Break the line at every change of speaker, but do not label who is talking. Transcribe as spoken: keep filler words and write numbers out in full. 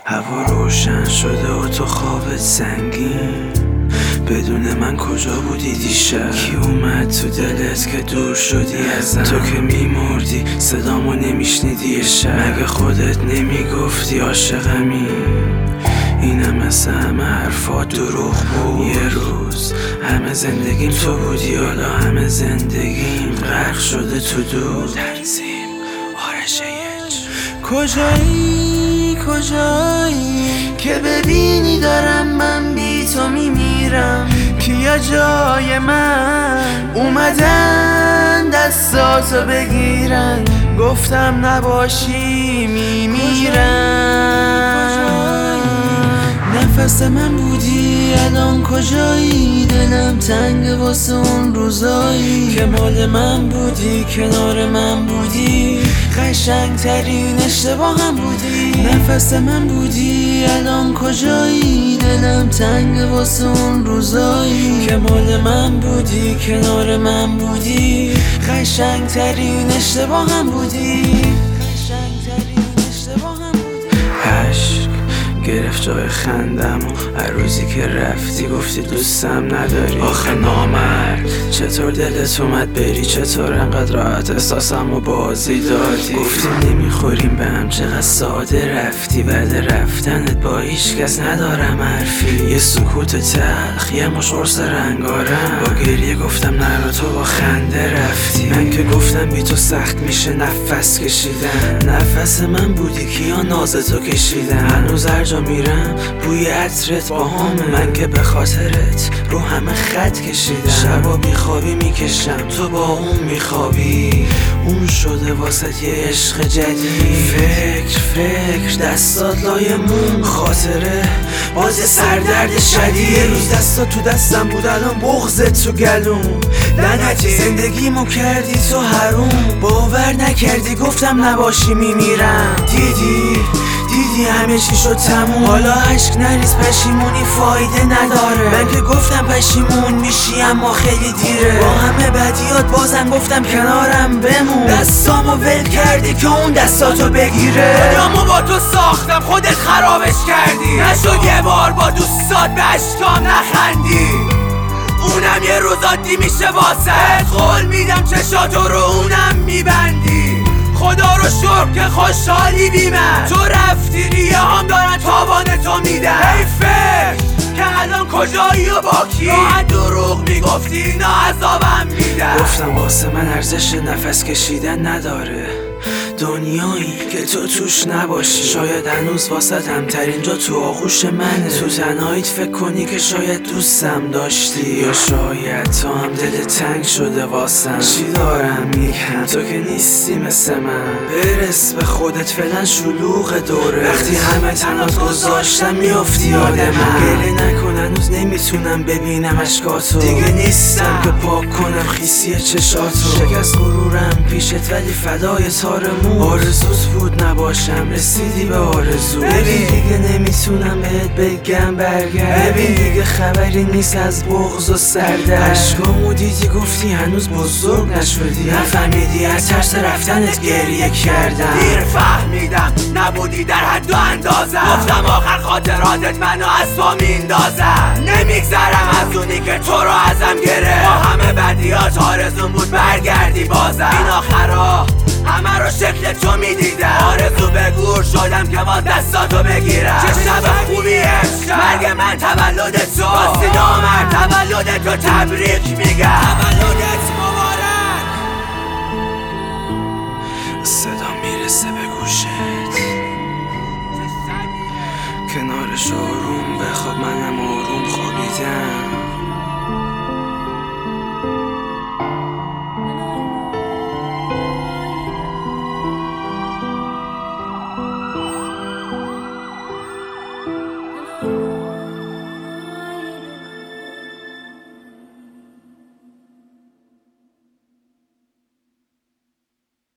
هوا روشن شده و تو خوابت سنگین، بدون من کجا بودی دیشب؟ کی اومد تو دلت که دور شدی ازم؟ تو که میمردی صدامو نمیشنیدی یه شب، مگه خودت نمیگفتی عاشقمی؟ اینم مثل همه حرفات دروغ بود. یه روز همه زندگیم تو بودی، حالا همه زندگیم غرق شده تو دود. تنظیم آرش هیچ.
کجایی کجایی که ببینی دارم من بی تو میمیرم؟ کیا جای من اومدن دستاتو بگیرن؟ گفتم نباشی میمیرم. نفس من بودی الان کجایی؟ دلم تنگ واسه اون روزایی که مال من بودی، کنار من بودی، قشنگ ترین اشتباهم بودی. نفس من بودی الان کجایی؟ دلم تنگ واسه اون روزایی که مال من بودی، کنار من بودی، قشنگ ترین اشتباهم بودی، قشنگ ترین اشتباهم بودی.
عشق گرفت جای خندم و هر روزی که رفتی گفتی دوستم نداری. آخه نامرد چطور دلت اومد بری؟ چطور انقدر راحت احساسم و بازی دادی؟ گفتی نمیخوریم به هم، چقدر ساده رفتی. بعد رفتنت با هیچ کس ندارم حرفی، یه سکوت تلخ، یه مش قرص رنگارم. با گریه گفتم نرو تو با خنده رفتی. من که گفتم بی تو سخت میشه نفس کشیدن. نفس من بودی کیا نازتو کشیدن. هنوز هر جا میرم بوی عطرت با همه، من که به خاطرت رو همه خط کشیدم. شبا بیخوابی میکشم تو با اون میخوابی، اون شده واسه یه عشق جدید. فکر فکر دستات لای موم، خاطره باز سردرد شدید. یه روز دستات تو دستم بود الان بغضت تو گلوم. لعنتی زندگیمو کردی تو حروم، باور نکردی گفتم نباشی میمیرم. دیدی دیدی همه چی شد تموم، حالا عشق نریز پشیمونی فایده نداره. من که گفتم پشیمون میشی اما خیلی دیره. با همه بدیات بازم گفتم کنارم بمون. دستامو ول کردی که اون دستاتو بگیره.
دنیامو با تو ساختم خودت خرابش کردی. نشد یه بار با دوستات به عشقام نخندی، اونم یه روز عادی میشه واسه. قول میدم چشاتو رو اونم میبندی. خدا رو شکر که خوشحالی بی من. تو رفتی ریه هم دارن تاوان تو میدن. ای فکر که الان کجایی و با کی؟ راحت دروغ میگفتی اینا عذابم میدن.
گفتم واسه من ارزش نفس کشیدن نداره دنیایی که تو توش نباشی. شاید هنوز واسه همترین جا تو آغوش منه. تو تنهاییت فکر کنی که شاید دوستم داشتی، یا شاید تو هم دل تنگ شده واسم. چی دارم میگم تو که نیستی مثل من. برس به خودت فعلا شلوغ دوره. وقتی همه تنات گذاشتم میافتی یاد من. گله نکن هنوز نمیتونم ببینم اشکاتو. دیگه نیستم که پاک کنم خیسی چشاتو. شکست غرورم پیشت ولی فدای تارمون. آرزوت بود نباشم رسیدی به آرزو. ببین دیگه نمیتونم بهت بگم برگرد. ببین دیگه خبری نیست از بغض و سردرد. عشقامو دیدی گفتی هنوز بزرگ نشدی. نفهمیدی از ترس رفتنت گریه کردم.
دیر فهمیدم نبودی در حد و اندازم. گفتم آخر خاطراتت منو از تو میندازم. نمیگذرم از اونی که تو رو ازم گرفت. با همه بدیات آرزون بود برگردی بازم. این آخرا همه رو شکل تو میدیدم. آرزو به گور شدم که با دستاتو بگیرم. چه شب خوبی امشب، مرگ من تولد تو. واسه نامرد تولد تو تبریک میگم. تولدت